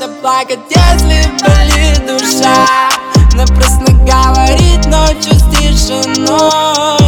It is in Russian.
надо плакать, если болит душа. Напрасно говорить ночью с тишиной.